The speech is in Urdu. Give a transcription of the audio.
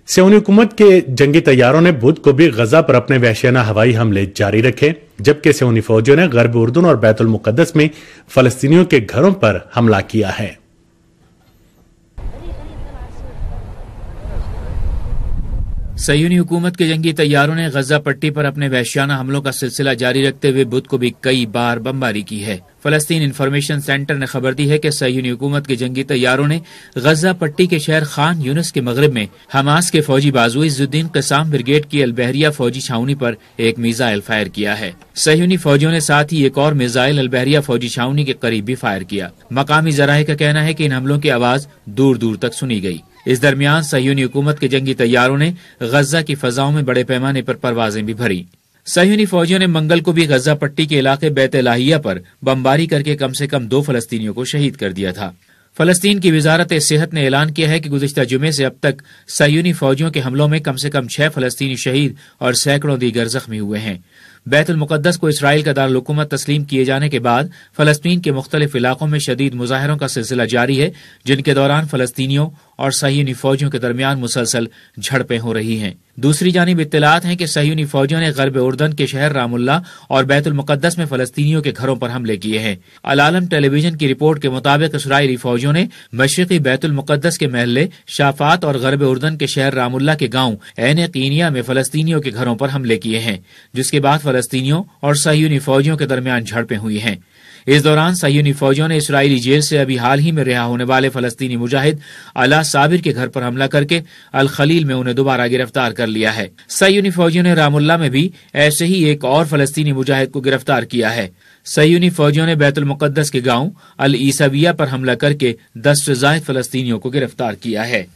صہیونی حکومت کے جنگی طیاروں نے بدھ کو بھی غزہ پر اپنے وحشیانہ ہوائی حملے جاری رکھے، جبکہ صہیونی فوجیوں نے غرب اردن اور بیت المقدس میں فلسطینیوں کے گھروں پر حملہ کیا ہے۔ صہیونی حکومت کے جنگی طیاروں نے غزہ پٹی پر اپنے وحشیانہ حملوں کا سلسلہ جاری رکھتے ہوئے بدھ کو بھی کئی بار بمباری کی ہے۔ فلسطین انفارمیشن سینٹر نے خبر دی ہے کہ صہیونی حکومت کے جنگی طیاروں نے غزہ پٹی کے شہر خان یونس کے مغرب میں حماس کے فوجی بازو عز الدین قسام بریگیڈ کی البحریہ فوجی چھاؤنی پر ایک میزائل فائر کیا ہے۔ صہیونی فوجیوں نے ساتھ ہی ایک اور میزائل البحریہ فوجی چھاؤنی کے قریب بھی فائر کیا۔ مقامی ذرائع کا کہنا ہے کہ ان حملوں کی آواز دور دور تک سنی گئی۔ اس درمیان صہیونی حکومت کے جنگی طیاروں نے غزہ کی فضاؤں میں بڑے پیمانے پر پروازیں بھی بھری۔ صہیونی فوجیوں نے منگل کو بھی غزہ پٹی کے علاقے بیت الہیہ پر بمباری کر کے کم سے کم 2 فلسطینیوں کو شہید کر دیا تھا۔ فلسطین کی وزارت صحت نے اعلان کیا ہے کہ گزشتہ جمعے سے اب تک صہیونی فوجیوں کے حملوں میں کم سے کم 6 فلسطینی شہید اور سینکڑوں دیگر زخمی ہوئے ہیں۔ بیت المقدس کو اسرائیل کا دارالحکومت تسلیم کیے جانے کے بعد فلسطین کے مختلف علاقوں میں شدید مظاہروں کا سلسلہ جاری ہے، جن کے دوران فلسطینیوں اور صہیونی فوجیوں کے درمیان مسلسل جھڑپیں ہو رہی ہیں۔ دوسری جانب اطلاعات ہیں کہ صہیونی فوجیوں نے غرب اردن کے شہر رام اللہ اور بیت المقدس میں فلسطینیوں کے گھروں پر حملے کیے ہیں۔ العالم ٹیلی ویژن کی رپورٹ کے مطابق اسرائیلی فوجیوں نے مشرقی بیت المقدس کے محلے شافات اور غرب اردن کے شہر رام اللہ کے گاؤں عین قینیہ میں فلسطینیوں کے گھروں پر حملے کیے ہیں، جس کے بعد فلسطینیوں اور صہیونی فوجیوں کے درمیان جھڑپیں ہوئی ہیں۔ اس دوران صہیونی فوجیوں نے اسرائیلی جیل سے ابھی حال ہی میں رہا ہونے والے فلسطینی مجاہد علا صابر کے گھر پر حملہ کر کے الخلیل میں انہیں دوبارہ گرفتار کر لیا ہے۔ صہیونی فوجیوں نے رام اللہ میں بھی ایسے ہی ایک اور فلسطینی مجاہد کو گرفتار کیا ہے۔ صہیونی فوجیوں نے بیت المقدس کے گاؤں العیسویہ پر حملہ کر کے 10 سے زائد فلسطینیوں کو گرفتار کیا ہے۔